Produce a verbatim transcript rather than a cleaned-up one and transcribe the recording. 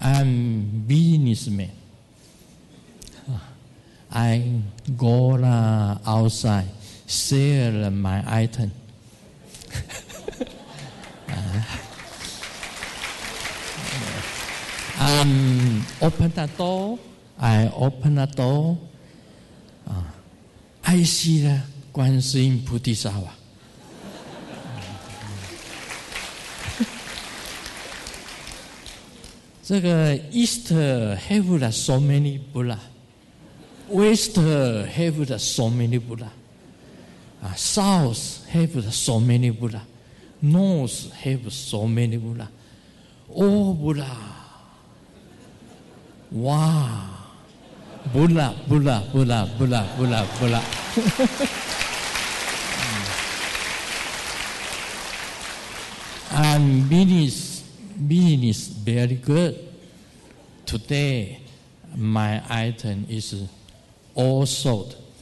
I'm businessman. I go uh, outside, sell my item. uh, um, open the door. I open the door. Uh, I see the Guanyin Bodhisattva. This East have so many Buddha. West have so many Buddha. Uh, South have so many Buddha. North have so many Buddha. Oh Buddha. Wow. Buddha, Buddha, Buddha, Buddha, Buddha, Buddha. And business, business very good. Today, my item is all sold.